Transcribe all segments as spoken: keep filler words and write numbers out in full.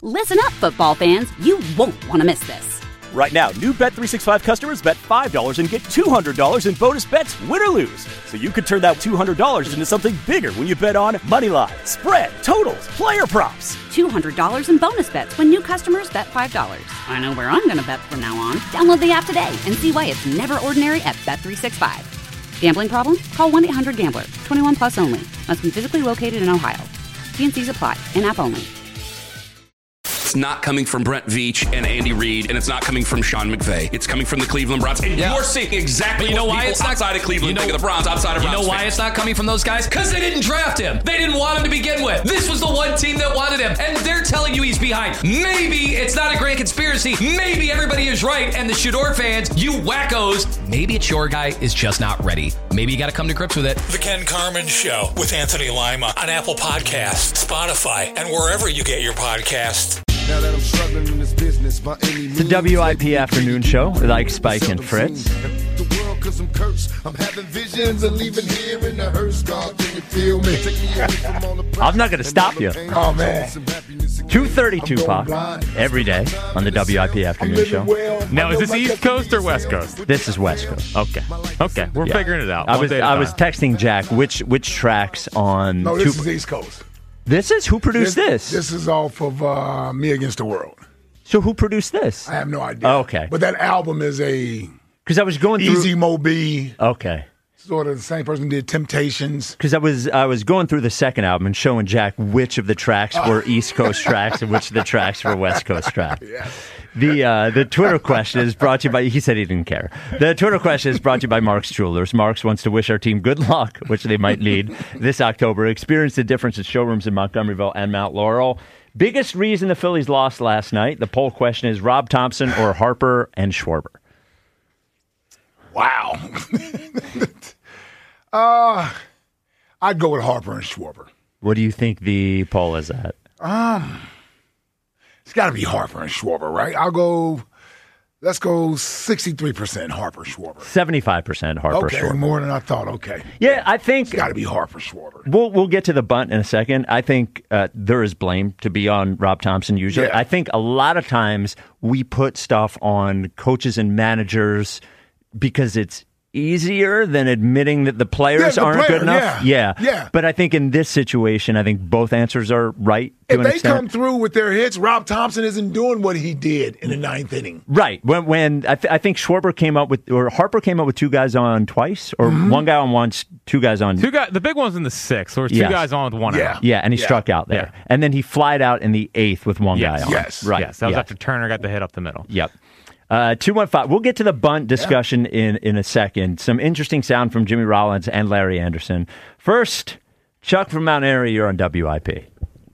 Listen up, football fans. You won't want to miss this. Right now, new Bet three sixty-five customers bet five dollars and get two hundred dollars in bonus bets, win or lose. So you could turn that two hundred dollars into something bigger when you bet on money line, spread, totals, player props. two hundred dollars in bonus bets when new customers bet five dollars. I know where I'm going to bet from now on. Download the app today and see why it's never ordinary at Bet three sixty-five. Gambling problem? Call one eight hundred gambler. twenty-one plus only. Must be physically located in Ohio. T and C's apply. In-app only. It's not coming from Brent Veach and Andy Reid, and it's not coming from Sean McVay. It's coming from the Cleveland Browns. And yeah. you're seeing exactly you know what why people it's not, outside of Cleveland you know, think of the Browns, outside of Browns. You know why fans. It's not coming from those guys? Because they didn't draft him. They didn't want him to begin with. This was the one team that wanted him, and they're telling you he's behind. Maybe it's not a grand conspiracy. Maybe everybody is right, and the Shador fans, you wackos, maybe it's your guy is just not ready. Maybe you got to come to grips with it. The Ken Carman Show with Anthony Lima on Apple Podcasts, Spotify, and wherever you get your podcasts. Now that I'm struggling in this business by any means. The W I P Afternoon Show with Ike, Spike, and Fritz. The world, cause I'm cursed. I'm having visions of leaving here in the hearse. God, can you feel me? Take me away from all the I'm not going to stop you. Oh, man. two thirty Tupac every day on the W I P Afternoon Show. Now, is this East Coast or West Coast? This is West Coast. Okay. Okay. We're Yeah. figuring it out. I One was day at a I time. was texting Jack which which tracks on No, this Tupac. is East Coast. This is who produced this? This is off of uh, Me Against the World. So who produced this? I have no idea. Oh, okay. But that album is a Because I was going through Easy Mo B. Okay. Sort of the same person did Temptations. Because I was I was going through the second album and showing Jack which of the tracks were East Coast tracks and which of the tracks were West Coast tracks. Yeah. The uh, the Twitter question is brought to you by, he said he didn't care. The Twitter question is brought to you by Mark's Jewelers. Mark's wants to wish our team good luck, which they might need this October. Experience the difference at showrooms in Montgomeryville and Mount Laurel. Biggest reason the Phillies lost last night. The poll question is Rob Thompson or Harper and Schwarber. Wow. uh, I'd go with Harper and Schwarber. What do you think the poll is at? Um, it's got to be Harper and Schwarber, right? I'll go, let's go sixty-three percent Harper Schwarber. seventy-five percent Harper okay, Schwarber. more than I thought. Okay. Yeah, I think It's got to be Harper Schwarber. We'll we'll get to the bunt in a second. I think uh, there is blame to be on Rob Thompson usually. Yeah. I think a lot of times we put stuff on coaches and managers because it's easier than admitting that the players Yeah, the aren't player, good enough. yeah. Yeah. But I think in this situation, I think both answers are right to If an they extent. come through with their hits, Rob Thompson isn't doing what he did in the ninth inning. Right. When when I, th- I think Schwarber came up with, or Harper came up with two guys on twice, or Mm-hmm. one guy on once, two guys on. Two guys, the big one's in the sixth, or two Yes. guys on with one Yeah. out. Yeah, and he Yeah. struck out there. Yeah. And then he flied out in the eighth with one Yes. guy on. Yes. Right. Yes, that was yeah. after Turner got the hit up the middle. Yep. Uh, two one five. We'll get to the bunt discussion yeah. in, in a second. Some interesting sound from Jimmy Rollins and Larry Anderson. First, Chuck from Mount Airy, you're on W I P.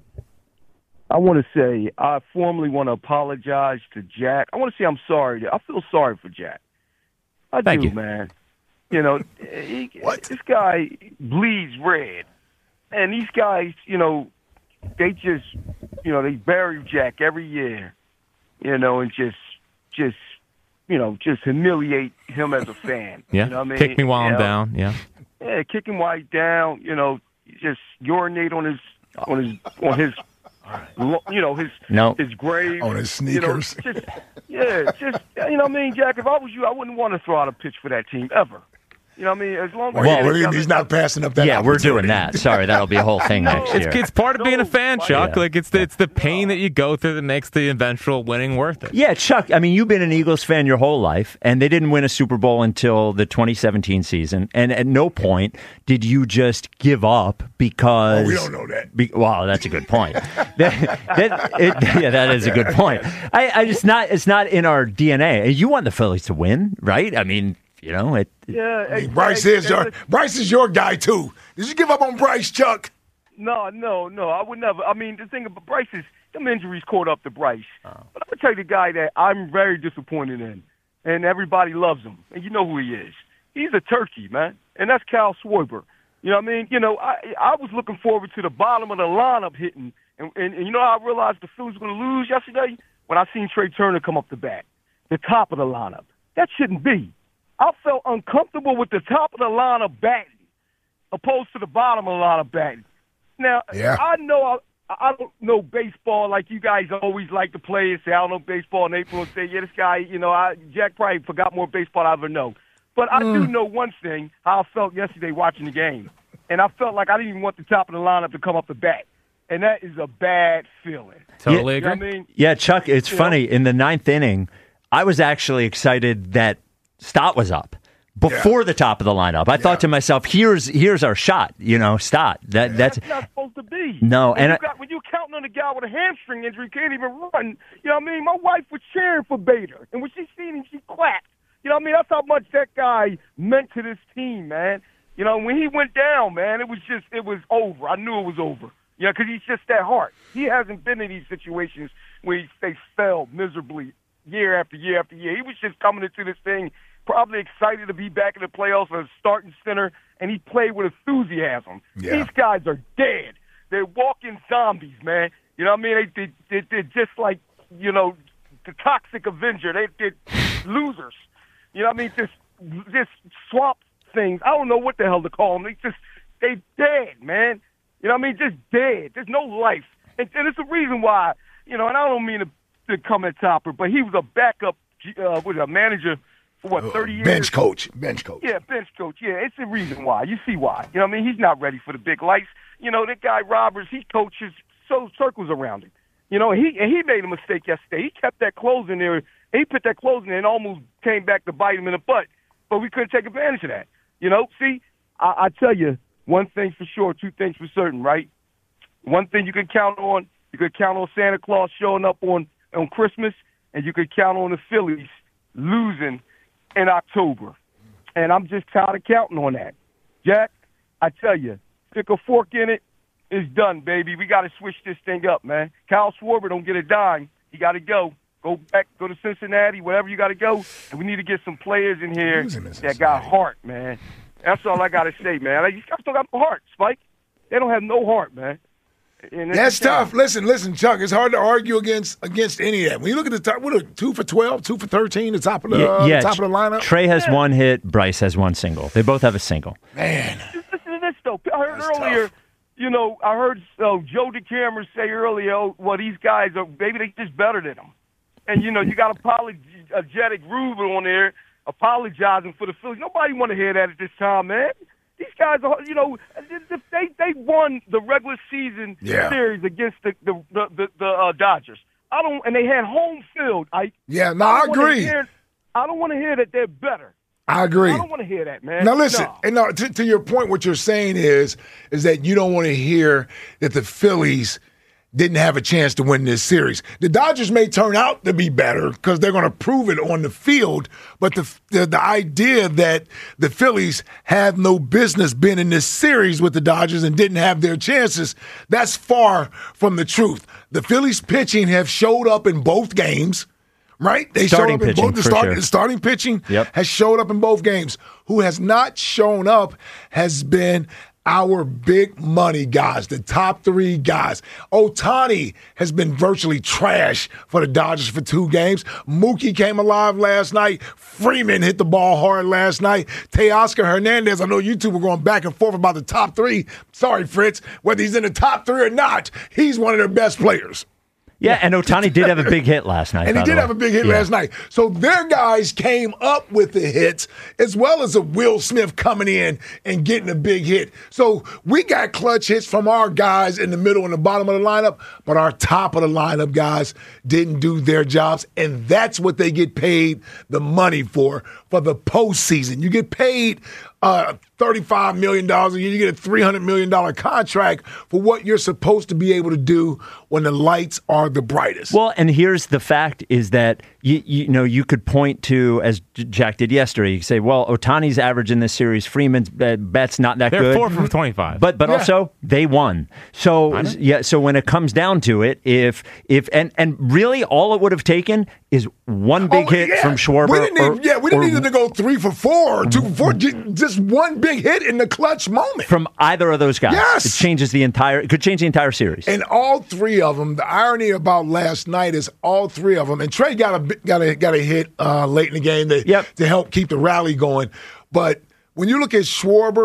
I want to say I formally want to apologize to Jack. I want to say I'm sorry. I feel sorry for Jack. I Thank do, you. man. You know, he, What? this guy bleeds red. And these guys, you know, they just, you know, they bury Jack every year, you know, and just, just, you know, just humiliate him as a fan. Yeah. You know what I mean? Kick me while You I'm know? down. Yeah. Yeah, kick him while he's down, you know, just urinate on his, on his, on his, you know, his, No. his grave. On his You know, sneakers. just, yeah, just, you know what I mean, Jack, if I was you, I wouldn't want to throw out a pitch for that team, ever. You know what I mean? As long as Well, they- he's not passing up that Yeah, we're opportunity. doing that. Sorry, that'll be a whole thing No, next It's, year. it's part of being a fan, No, Chuck. yeah. Like it's the, it's the pain that you go through that makes the eventual winning worth it. Yeah, Chuck, I mean, you've been an Eagles fan your whole life, and they didn't win a Super Bowl until the twenty seventeen season. And at no point did you just give up because... Oh, we don't know that. Be, wow, that's a good point. that, that, it, yeah, that is a good point. I, I just not. It's not in our D N A. You want the Phillies to win, right? I mean, you know, it... Yeah, I mean, Bryce is your Bryce is your guy too. Did you give up on Bryce, Chuck? No, no, no. I would never. I mean, the thing about Bryce is them injuries caught up to Bryce. Oh. But I'm gonna tell you the guy that I'm very disappointed in, and everybody loves him, and you know who he is. He's a turkey, man, and that's Kyle Schwarber. You know what I mean? You know, I I was looking forward to the bottom of the lineup hitting, and and, and you know how I realized the Phillies were going to lose yesterday when I seen Trey Turner come up the bat, the top of the lineup. That shouldn't be. I felt uncomfortable with the top of the lineup batting, opposed to the bottom of the lineup batting. Now, Yeah. I know I, I don't know baseball like you guys always like to play and say, I don't know baseball in April and say, yeah, this guy, you know, I, Jack probably forgot more baseball than I ever know. But I mm. do know one thing, how I felt yesterday watching the game. And I felt like I didn't even want the top of the lineup to come up the bat. And that is a bad feeling. Totally yeah, agree. You know I mean? Yeah, Chuck, it's you funny. know? In the ninth inning, I was actually excited that Stott was up before yeah. the top of the lineup. I yeah. thought to myself, here's here's our shot, you know, Stott. That, yeah, that's, that's not supposed to be. No. When, and you I, got, when you're counting on a guy with a hamstring injury, can't even run, you know what I mean? My wife was cheering for Bader. And when she seen him, she clapped. You know what I mean? That's how much that guy meant to this team, man. You know, when he went down, man, it was just, it was over. I knew it was over. You know, because he's just that hard. He hasn't been in these situations where he, they fell miserably year after year after year. He was just coming into this thing probably excited to be back in the playoffs as a starting center, and he played with enthusiasm. Yeah. These guys are dead. They're walking zombies, man. You know what I mean? They, they, they're just like, you know, the Toxic Avenger. They, they're losers. You know what I mean? Just, just swamp things. I don't know what the hell to call them. They just, they dead, man. You know what I mean? Just dead. There's no life. And, and it's the reason why, you know, and I don't mean to, to come at Topper, but he was a backup, uh, what, a manager for, what, thirty years? Bench coach. Bench coach. Yeah, bench coach. Yeah, it's the reason why. You see why. You know what I mean? He's not ready for the big lights. You know, that guy Roberts, he coaches so circles around him. You know, he and he made a mistake yesterday. He kept that close in there. He put that close in there and almost came back to bite him in the butt. But we couldn't take advantage of that. You know, see, I, I tell you, one thing for sure, two things for certain, right? One thing you can count on, you can count on Santa Claus showing up on, on Christmas, and you can count on the Phillies losing in October. And I'm just tired of counting on that. Jack, I tell you, stick a fork in it, it's done, baby. We got to switch this thing up, man. Kyle Schwarber don't get a dime. He got to go. Go back, go to Cincinnati, wherever you got to go. And we need to get some players in here that got heart, man. That's all I got to say, man. These guys don't got no heart, Spike. They don't have no heart, man. And That's tough. Listen, listen, Chuck. It's hard to argue against against any of that. When you look at the top, what are two for twelve, two for thirteen, the top of the, yeah, uh, yeah, the top of the lineup. Trey has yeah. one hit. Bryce has one single. They both have a single. Man, just listen to this though. I heard That's earlier. Tough. You know, I heard uh, Joe DeCamera say earlier, oh, well, these guys are maybe they just better than them. And you know, you got apologetic Ruben on there apologizing for the Phillies. Nobody want to hear that at this time, man. These guys are, you know, they they won the regular season yeah. series against the the the, the, the uh, Dodgers. I don't, and they had home field. I yeah, no, I, I agree. Hear, I don't want to hear that they're better. I agree. I don't want to hear that, man. Now listen, no. and now, to, to your point, what you're saying is is that you don't want to hear that the Phillies didn't have a chance to win this series. The Dodgers may turn out to be better because they're going to prove it on the field, but the, the the idea that the Phillies have no business being in this series with the Dodgers and didn't have their chances, that's far from the truth. The Phillies pitching have showed up in both games, right? They starting showed up in pitching, both the for start, sure. the starting pitching yep. has showed up in both games. Who has not shown up has been our big money guys, the top three guys. Ohtani has been virtually trash for the Dodgers for two games. Mookie came alive last night. Freeman hit the ball hard last night. Teoscar Hernandez, I know you two were going back and forth about the top three. Sorry, Fritz, whether he's in the top three or not, he's one of their best players. Yeah, and Ohtani did have a big hit last night. And he did have a big hit yeah. last night. So their guys came up with the hits as well as a Will Smith coming in and getting a big hit. So we got clutch hits from our guys in the middle and the bottom of the lineup, but our top of the lineup guys didn't do their jobs, and that's what they get paid the money for, for the postseason. You get paid uh, thirty-five million dollars a year. You get a three hundred million dollars contract for what you're supposed to be able to do when the lights are the brightest. Well, and here's the fact is that, you, you know, you could point to, as Jack did yesterday, you could say, well, Ohtani's average in this series, Freeman's bet's not that They're good. They're four from twenty-five. But but yeah. also, they won. So, yeah. So when it comes down to it, if, if and, and really all it would have taken is one big oh, hit yeah. from Schwarber. We didn't or, need, yeah, we didn't or, need them to go three for four or two for four. Just one big hit in the clutch moment. From either of those guys. Yes. It changes the entire, it could change the entire series. And all three of them, the irony about last night is all three of them, and Trey got a, got a, got a hit uh, late in the game to, yep. to help keep the rally going. But when you look at Schwarber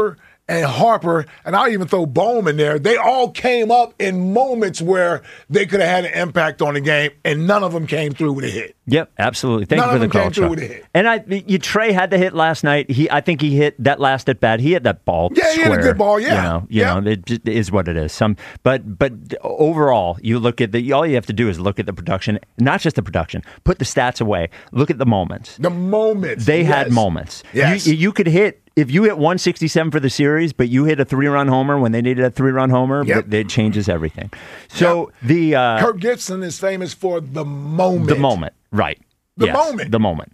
and Harper, and I'll even throw Bowman there, they all came up in moments where they could have had an impact on the game, and none of them came through with a hit. Yep, absolutely. Thank none you for of the them call, came through Chuck. with a hit. And I, you, Trey had the hit last night. He, I think he hit that last at bat. He hit that ball. Yeah, he square, hit a good ball. Yeah, you know, you yeah. know, it just is what it is. Some, but but overall, you look at the. All you have to do is look at the production, not just the production. Put the stats away. Look at the moments. The moments. They yes. had moments. Yes. You, you could hit. If you hit one sixty-seven for the series, but you hit a three-run homer when they needed a three-run homer, Yep. but it changes everything. So yep. the uh, Kirk Gibson is famous for the moment. The moment, right. The yes, moment. The moment.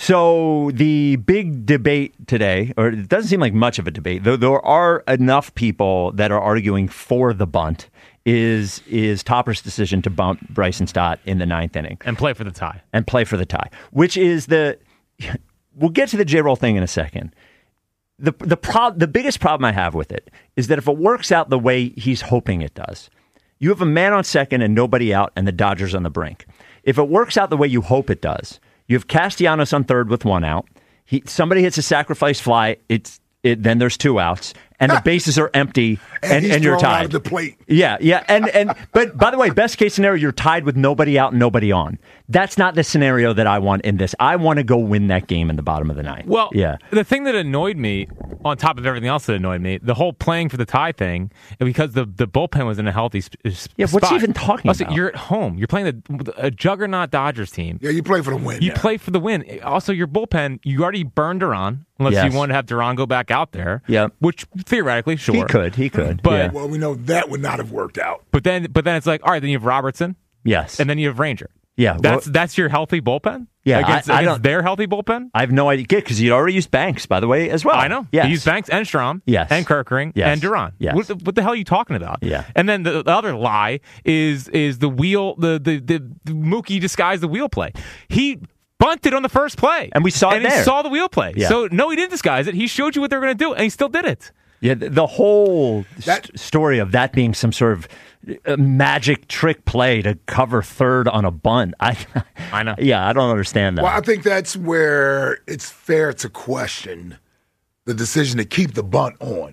So the big debate today, or it doesn't seem like much of a debate, though there are enough people that are arguing for the bunt, is is Topper's decision to bump Bryson Stott in the ninth inning. And play for the tie. And play for the tie, which is the... We'll get to the J-Roll thing in a second. The the pro, the biggest problem I have with it is that if it works out the way he's hoping it does, you have a man on second and nobody out and the Dodgers on the brink. If it works out the way you hope it does, you have Castellanos on third with one out. He, somebody hits a sacrifice fly, it's it, then there's two outs, and the bases are empty, and, and, he's and you're thrown out tied. of the plate. Yeah, yeah, and and but by the way, best case scenario, you're tied with nobody out and nobody on. That's not the scenario that I want in this. I want to go win that game in the bottom of the ninth. Well, yeah. The thing that annoyed me, on top of everything else that annoyed me, the whole playing for the tie thing, because the the bullpen was in a healthy sp- yeah. spot. What's he even talking also, about? You're at home. You're playing the, a juggernaut Dodgers team. Yeah, you play for the win. You there. play for the win. Also, your bullpen, you already burned Duran, unless Yes. you want to have Duran go back out there. Yeah. Which theoretically, sure. He could. He could. But yeah. Well, we know that would not have worked out. But then, but then it's like, all right, then you have Robertson. Yes. And then you have Ranger. Yeah. That's well, that's your healthy bullpen? Yeah, Against, I- I against don't- their healthy bullpen? I have no idea because you already used Banks, by the way, as well. I know. Yes. You used Banks and Strom. Yes. And Kirkring. Yes. And Duran. Yes. What, the, what the hell are you talking about? Yeah. And then the, the other lie is is the wheel, the, the, the, the Mookie disguised the wheel play. He bunted on the first play. And we saw it And he there. saw the wheel play. Yeah. So, no, he didn't disguise it. He showed you what they were going to do, and he still did it. Yeah, the, the whole That- st- story of that being some sort of uh, magic trick play to cover third on a bunt. I, I know. Yeah, I don't understand that. Well, I think that's where it's fair to question the decision to keep the bunt on.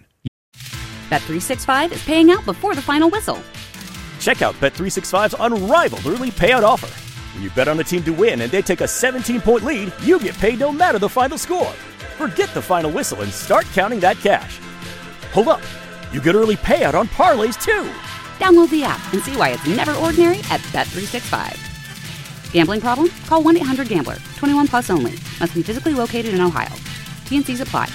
Bet three sixty-five is paying out before the final whistle. Check out Bet three sixty-five's unrivaled early payout offer. When you bet on a team to win and they take a seventeen-point lead, you get paid no matter the final score. Forget the final whistle and start counting that cash. Hold up. You get early payout on parlays, too. Download the app and see why it's never ordinary at Bet three sixty-five. Gambling problem? Call one eight hundred gambler. twenty-one plus only. Must be physically located in Ohio. T N Cs apply.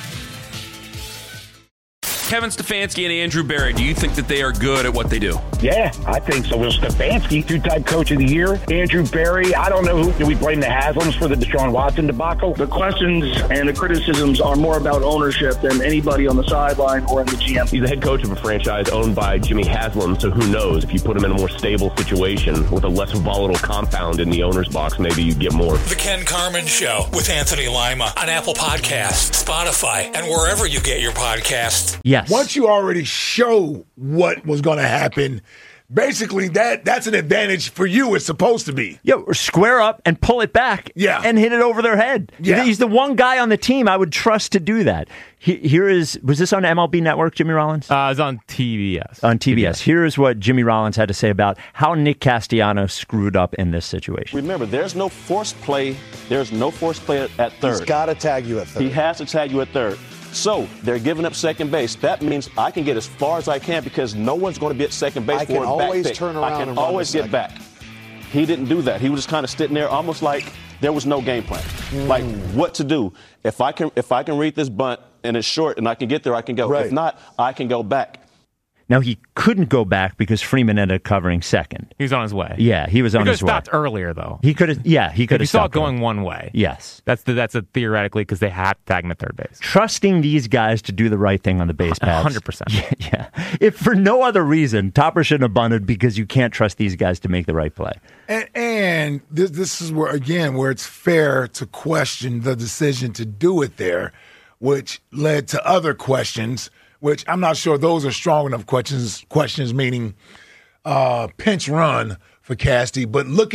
Kevin Stefanski and Andrew Berry, do you think that they are good at what they do? Yeah, I think so. Will Stefanski, two-time coach of the year. Andrew Berry, I don't know who. Do we blame the Haslams for the Deshaun Watson debacle? The questions and the criticisms are more about ownership than anybody on the sideline or in the G M. He's the head coach of a franchise owned by Jimmy Haslam, so who knows? If you put him in a more stable situation with a less volatile compound in the owner's box, maybe you get more. The Ken Carman Show with Anthony Lima on Apple Podcasts, Spotify, and wherever you get your podcasts. Yes. Once you already show what was going to happen, basically that that's an advantage for you. It's supposed to be. Yeah, or square up and pull it back Yeah. and hit it over their head. Yeah. He's the one guy on the team I would trust to do that. He, here is, was this on M L B Network, Jimmy Rollins? Uh, it was on T B S. On T B S. Here is what Jimmy Rollins had to say about how Nick Castellanos screwed up in this situation. Remember, there's no forced play. There's no forced play at third. He's got to tag you at third. He has to tag you at third. So they're giving up second base. That means I can get as far as I can because no one's going to be at second base I for can a always back pick. turn around I can and run always to get second. back. He didn't do that. He was just kind of sitting there, almost like there was no game plan, Mm. like what to do. If I can, if I can read this bunt and it's short and I can get there, I can go. Right. If not, I can go back. Now, he couldn't go back because Freeman ended up covering second. He was on his way. Yeah, he was He on could his have way. stopped earlier, though. He could have, yeah, he could If you have saw it stopped going one way. Yes. That's the, that's a theoretically because they had to tag him at third base. Trusting these guys to do the right thing on the base paths. one hundred percent. Yeah, yeah. If for no other reason, Topper shouldn't have bunted because you can't trust these guys to make the right play. And, and this, this is where, again, where it's fair to question the decision to do it there, which led to other questions, which I'm not sure those are strong enough questions, questions meaning uh, pinch run for Casty. But looking at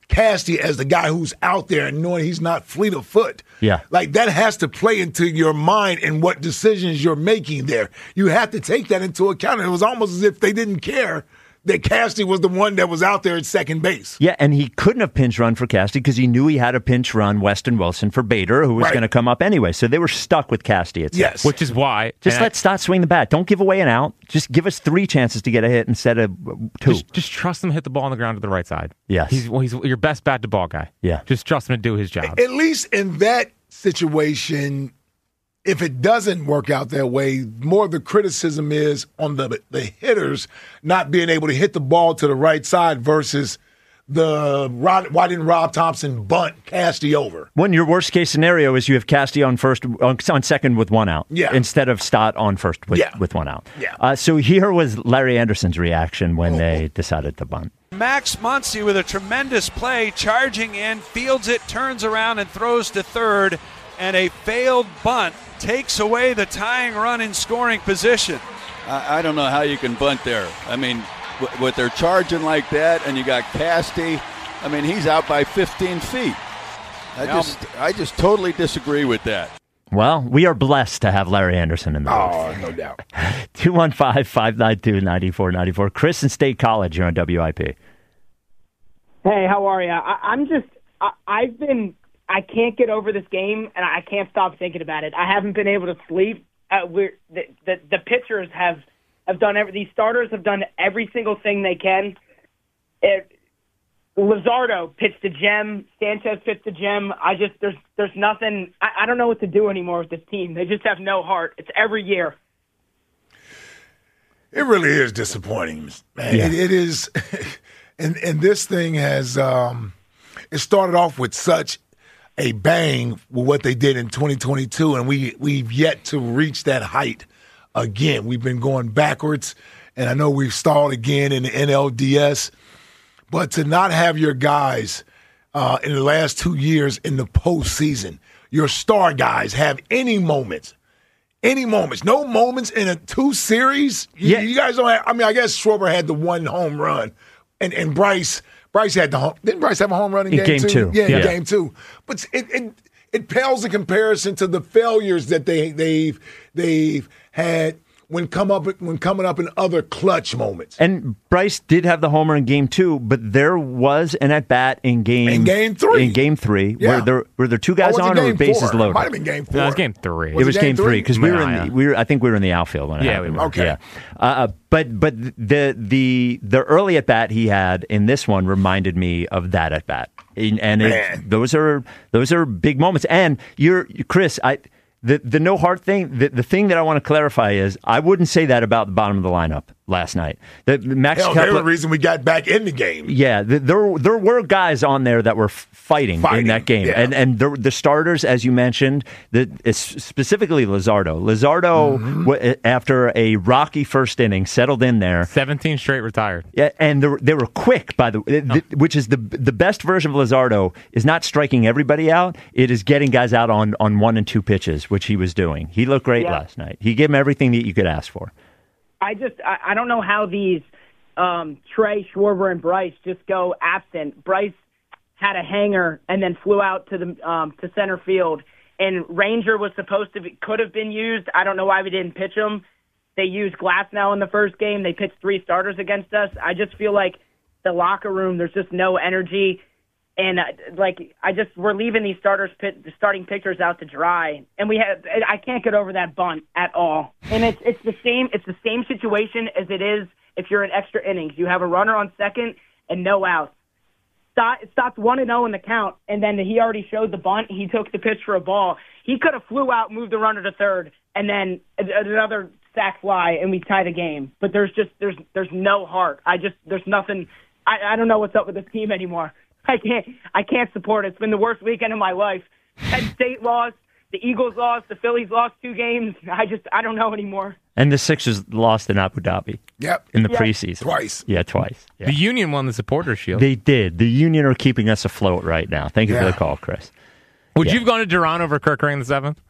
Casty as the guy who's out there and knowing he's not fleet of foot. Yeah. Like, that has to play into your mind and what decisions you're making there. You have to take that into account. And it was almost as if they didn't care that Casty was the one that was out there at second base. Yeah, and he couldn't have pinch run for Casty because he knew he had to pinch run Weston Wilson for Bader, who was Right. going to come up anyway. So they were stuck with Casty at Yes. Which is why. Just let I, Stott swing the bat. Don't give away an out. Just give us three chances to get a hit instead of two. Just, just trust him to hit the ball on the ground to the right side. Yes. He's, well, he's your best bat to ball guy. Yeah. Just trust him to do his job. At least in that situation, if it doesn't work out that way, more of the criticism is on the the hitters not being able to hit the ball to the right side versus the why didn't Rob Thompson bunt Casty over? When your worst case scenario is you have Casty on first on, on second with one out, Yeah. instead of Stott on first with, Yeah. with one out. Yeah. Uh, so here was Larry Anderson's reaction when they decided to bunt. Max Muncy with a tremendous play, charging in, fields it, turns around and throws to third, and a failed bunt takes away the tying run in scoring position. I, I don't know how you can bunt there. I mean, w- with their charging like that, and you got Casty, I mean, he's out by fifteen feet. I Now- just, I just totally disagree with that. Well, we are blessed to have Larry Anderson in the booth. Oh, no doubt. two one five, five nine two, nine four nine four. Chris in State College, you're on W I P. Hey, how are you? I, I'm just, I, I've been, I can't get over this game, and I can't stop thinking about it. I haven't been able to sleep. Uh, we're, the, the the pitchers have have done every. These starters have done every single thing they can. It, Luzardo pitched a gem. Sanchez pitched a gem. I just there's there's nothing. I, I don't know what to do anymore with this team. They just have no heart. It's every year. It really is disappointing, man. Yeah. It, it is, and and this thing has um, it started off with such a bang with what they did in twenty twenty-two, and we we've yet to reach that height again. We've been going backwards, and I know we've stalled again in the N L D S. But to not have your guys uh, in the last two years in the postseason, your star guys have any moments. Any moments, no moments in a two series. You, Yeah. you guys don't have. I mean, I guess Schwarber had the one home run, and and Bryce Bryce had the home. Didn't Bryce have a home run in In game, game two? two. Yeah, in Yeah. game two. But it it it pales in comparison to the failures that they they've they've had when come up when coming up in other clutch moments. And Bryce did have the homer in game two, but there was an at bat in game In game three. In game three, Yeah. were there were there two guys Or was it on or were game bases four? loaded? It might have been game four. No, it was game three. Was it was it game game three three? because we were Yeah, in yeah. the, we were I think we were in the outfield when it Yeah, happened. we were. Okay. Yeah. Uh, but but the the the early at bat he had in this one reminded me of that at bat, and, and it, Man. those are those are big moments. And you're Chris, I. The the no heart thing, the, the thing that I want to clarify is I wouldn't say that about the bottom of the lineup last night. The, Max Hell, they were Kepler, the reason we got back in the game. yeah, th there there were guys on there that were f- fighting, Fighting, in that game, yeah. and and the, the starters, as you mentioned, the it's specifically Luzardo. Luzardo, Mm-hmm. w- after a rocky first inning, settled in there. seventeen straight retired. Yeah, and they were, they were quick, by the way, th- which is the the best version of Luzardo is not striking everybody out. It is getting guys out on, on one and two pitches, which he was doing. He looked great Yeah. last night. He gave him everything that you could ask for. I just I, I don't know how these um, Trey, Schwarber, and Bryce just go absent. Bryce had a hanger and then flew out to the um, to center field, and Ranger was supposed to be, could have been used. I don't know why we didn't pitch him. They used Glasnow in the first game. They pitched three starters against us. I just feel like the locker room, there's just no energy. And uh, like I just, we're leaving these starters, pit, the starting pitchers out to dry, and we have. I can't get over that bunt at all. And it's it's the same. It's the same situation as it is if you're in extra innings. You have a runner on second and no outs. Stott, Stott's one and zero in the count, and then he already showed the bunt. He took the pitch for a ball. He could have flew out, moved the runner to third, and then another sac fly, and we tie the game. But there's just there's there's no heart. I just there's nothing. I, I don't know what's up with this team anymore. I can't. I can't support it. It's been the worst weekend of my life. Penn State lost. The Eagles lost. The Phillies lost two games. I just. I don't know anymore. And the Sixers lost in Abu Dhabi. Yep. In the Yep. preseason. Twice. Yeah, twice. Yeah. The Union won the Supporters Shield. They did. The Union are keeping us afloat right now. Thank you for Yeah. the call, Chris. Would Yeah. you have gone to Duran over Kirkering in the seventh?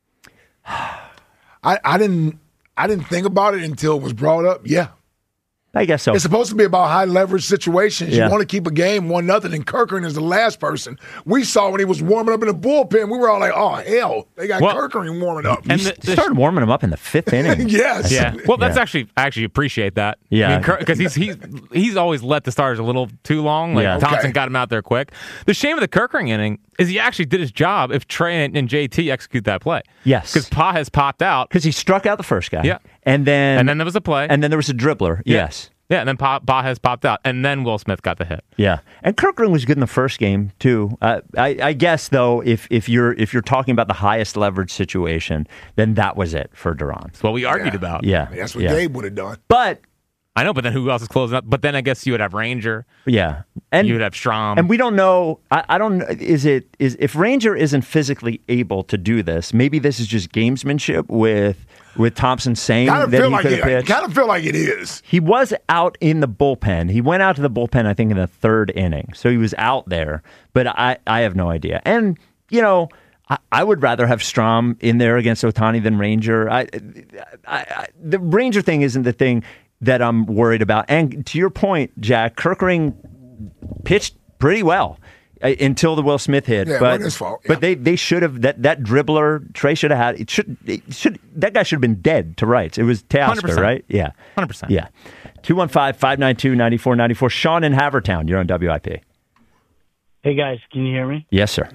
I, I didn't I didn't think about it until it was brought up. Yeah. I guess so. It's supposed to be about high leverage situations. Yeah. You want to keep a game one nothing. And Kirkering is the last person we saw when he was warming up in the bullpen. We were all like, "Oh hell, they got Well, Kirkering warming up." and He the- the- started warming him up in the fifth inning. Yes. Yeah. Well, that's Yeah. actually I actually appreciate that. Yeah. because he's he's he's always let the starters a little too long. Like Yeah. Thompson Okay. got him out there quick. The shame of the Kirkering inning is he actually did his job if Trey and, and J T execute that play. Yes. Because Pa has popped out. Because he struck out the first guy. Yeah. And then And then there was a play. and then there was a dribbler. Yeah. Yes. Yeah, and then Pa, Pa has popped out, and then Will Smith got the hit. Yeah, and Kirkering was good in the first game too. Uh, I, I guess though, if if you're if you're talking about the highest leverage situation, then that was it for Duran. That's what we argued Yeah. about. Yeah, That's what yeah. Gabe would have done. But I know, but then who else is closing up? But then I guess you would have Ranger. yeah, and You would have Strom. and we don't know. I, I don't. Is it is if Ranger isn't physically able to do this? Maybe this is just gamesmanship with with Thompson saying Kind of that feel he like could it. have pitched. Kind of feel like it is. He was out in the bullpen. He went out to the bullpen, I think, in the third inning. So he was out there, but I, I have no idea. And, you know, I, I would rather have Strom in there against Ohtani than Ranger. I, I, I, the Ranger thing isn't the thing that I'm worried about. And to your point, Jack, Kirkering pitched pretty well uh, until the Will Smith hit. Yeah, it but wasn't his fault, yeah. but they, they should have that that dribbler Trey should have had it should it should that guy should have been dead to rights. It was one hundred Teoscar, percent. right? Yeah. one hundred percent. Yeah. two one five, five nine two, nine four nine four. Sean in Havertown, you're on W I P. Hey, guys, can you hear me? Yes, sir.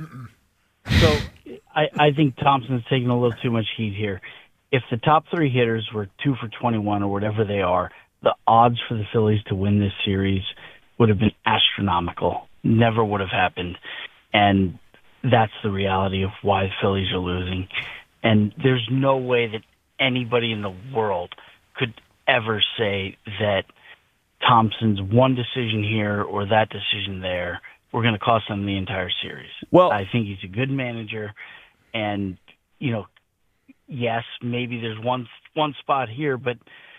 So I, I think Thompson's taking a little too much heat here. If the top three hitters were two for twenty-one or whatever they are, the odds for the Phillies to win this series would have been astronomical. Never would have happened. And that's the reality of why the Phillies are losing. And there's no way that anybody in the world could ever say that Thompson's one decision here or that decision there were going to cost them the entire series. Well, I think he's a good manager, and you know, yes, maybe there's one one spot here, but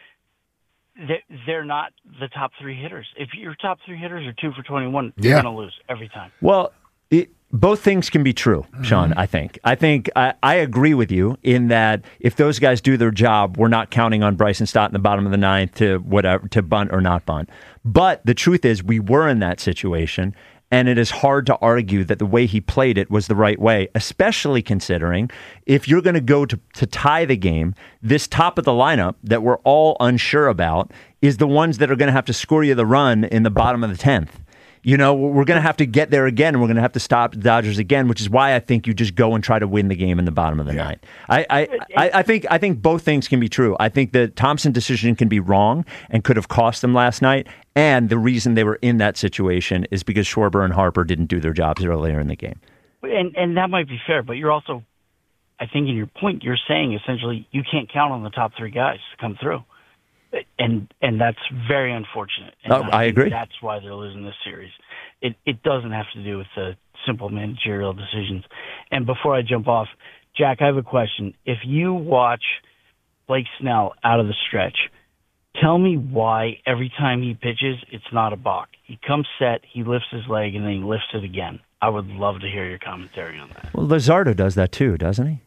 they're, they're not the top three hitters. If your top three hitters are two for twenty-one, Yeah. you're going to lose every time. Well, it, both things can be true, Sean, I think. I think I, I agree with you in that if those guys do their job, we're not counting on Bryson Stott in the bottom of the ninth to whatever to bunt or not bunt. But the truth is we were in that situation, and it is hard to argue that the way he played it was the right way, especially considering if you're going to go to to tie the game, this top of the lineup that we're all unsure about is the ones that are going to have to score you the run in the bottom of the tenth. You know, we're going to have to get there again, and we're going to have to stop the Dodgers again, which is why I think you just go and try to win the game in the bottom of the ninth. I, I, I, I think I think both things can be true. I think the Thompson decision can be wrong and could have cost them last night, and the reason they were in that situation is because Schwarber and Harper didn't do their jobs earlier in the game. And and that might be fair, but you're also, I think in your point, you're saying essentially you can't count on the top three guys to come through. And and that's very unfortunate. And Oh, I think agree. That's why they're losing this series. It it doesn't have to do with the simple managerial decisions. And before I jump off, Jack, I have a question. If you watch Blake Snell out of the stretch, tell me why every time he pitches, it's not a balk. He comes set, he lifts his leg, and then he lifts it again. I would love to hear your commentary on that. Well, Luzardo does that too, doesn't he?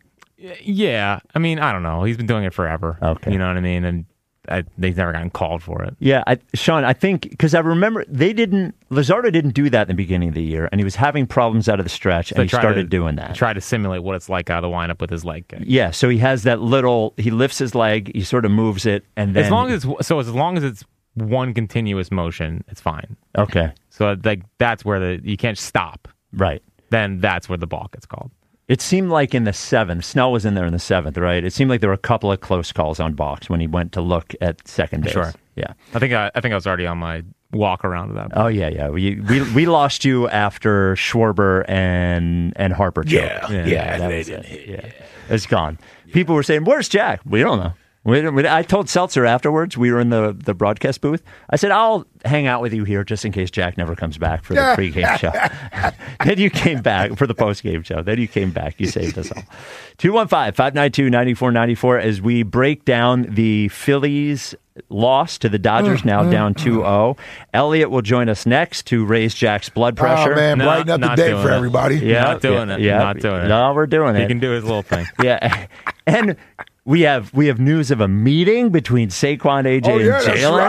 Yeah, I mean, I don't know. He's been doing it forever. Okay. You know what I mean? And I, they've never gotten called for it. Yeah, I, Sean, I think because I remember they didn't. Luzardo didn't do that in the beginning of the year, and he was having problems out of the stretch, So and he try started to- doing that. Try to simulate what it's like out of the lineup with his leg kick. Yeah, so he has that little. He lifts his leg, he sort of moves it, and then As long as it's, so as long as it's one continuous motion, it's fine. Okay. So like that's where the you can't stop. Right. Then that's where the balk gets called. It seemed like in the seventh, Snell was in there in the seventh, right? It seemed like there were a couple of close calls on balks when he went to look at second base. Sure. Yeah. I think I, I think I was already on my walk around to that. Oh yeah, yeah. We we we lost you after Schwarber and and Harper. Yeah, choked. yeah, that they was didn't it. Yeah, it's gone. People were saying, "Where's Jack?" We don't know. We, we, I told Seltzer afterwards. We were in the the broadcast booth. I said, "I'll hang out with you here just in case Jack never comes back for the pregame show." Then you came back for the postgame show. Then you came back. You saved us all. two one five, five nine two, nine four nine four as we break down the Phillies loss to the Dodgers, now down two oh. Elliot will join us next to raise Jack's blood pressure. Oh, man, No, brighten up the not day doing for it. everybody. Yeah, Not doing yeah, it. Yeah, Not doing it. No, we're doing He it. can do his little thing. Yeah, and we have we have news of a meeting between Saquon, A J, Oh, yeah, and that's Jalen. right.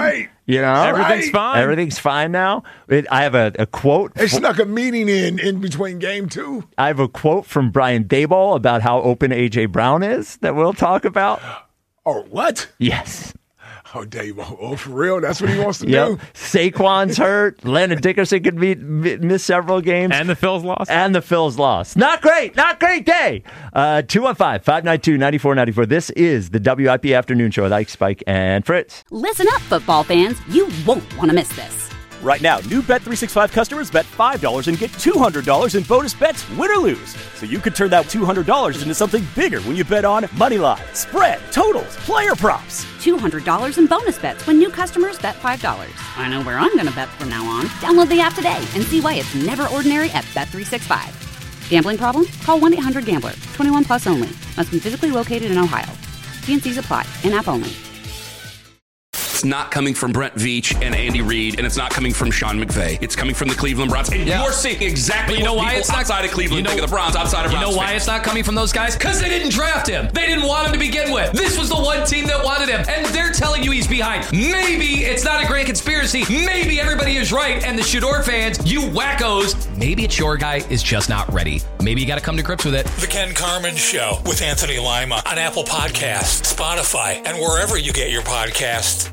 You know, Everything's Right. fine. Everything's fine now. It, I have a, a quote. They snuck a meeting in in between game two. I have a quote from Brian Daboll about how open A J Brown is that we'll talk about. Oh, what? Yes. Oh, Dave. Oh, for real? That's what he wants to Yep. do? Saquon's hurt. Landon Dickerson could be, miss several games. And the Phils lost. And the Phils lost. Not great. Not great day. Uh, two one five, five nine two, nine four nine four. This is the W I P Afternoon Show with Ike, Spike, and Fritz. Listen up, football fans. You won't want to miss this. Right now, new Bet three sixty-five customers bet five dollars and get two hundred dollars in bonus bets, win or lose. So you could turn that two hundred dollars into something bigger when you bet on money line, spread, totals, player props. two hundred dollars in bonus bets when new customers bet five dollars. I know where I'm going to bet from now on. Download the app today and see why it's never ordinary at Bet three sixty-five. Gambling problem? Call one eight hundred gambler. twenty-one plus only. Must be physically located in Ohio. T and C's apply. In-app only. It's not coming from Brent Veach and Andy Reid, and it's not coming from Sean McVay. It's coming from the Cleveland Browns. And Yeah. you're seeing exactly But you know what why people it's not outside of Cleveland you know, think of the Browns, outside of You Browns know why fans. it's not coming from those guys? Because they didn't draft him. They didn't want him to begin with. This was the one team that wanted him, and they're telling you he's behind. Maybe it's not a grand conspiracy. Maybe everybody is right, and the Shador fans, you wackos, maybe it's your guy is just not ready. Maybe you got to come to grips with it. The Ken Carmen Show with Anthony Lima on Apple Podcasts, Spotify, and wherever you get your podcasts.